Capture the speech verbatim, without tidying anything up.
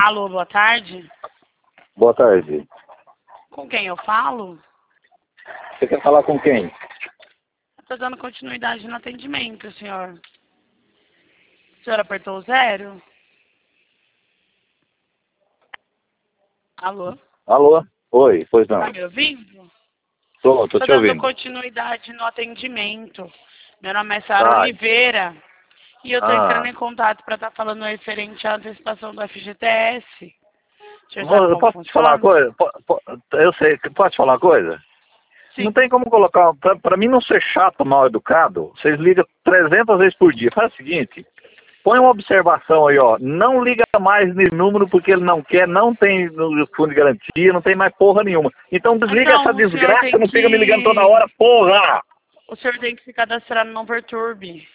Alô, boa tarde. Boa tarde. Com quem eu falo? Você quer falar com quem? Estou dando continuidade no atendimento, senhor. O senhor apertou o zero? Alô? Alô? Oi, pois não. Tá me ouvindo? Tô, tô Estou te dando ouvindo. continuidade no atendimento. Meu nome é Sara Ah, Oliveira. E eu estou entrando ah. em contato para estar falando referente à antecipação do F G T S. O senhor sabe Eu como posso te falar uma funciona? coisa? Po- po- Eu sei, posso te falar uma coisa? Sim. Não tem como colocar, pra, pra mim não ser chato, mal educado, vocês ligam trezentas vezes por dia. Faz o seguinte, põe uma observação aí, ó. Não liga mais nesse número porque ele não quer, não tem no fundo de garantia, não tem mais porra nenhuma. Então desliga Então, essa o senhor desgraça, tem não fica me ligando toda que... hora, porra! O senhor tem que se cadastrar no Não Perturbe.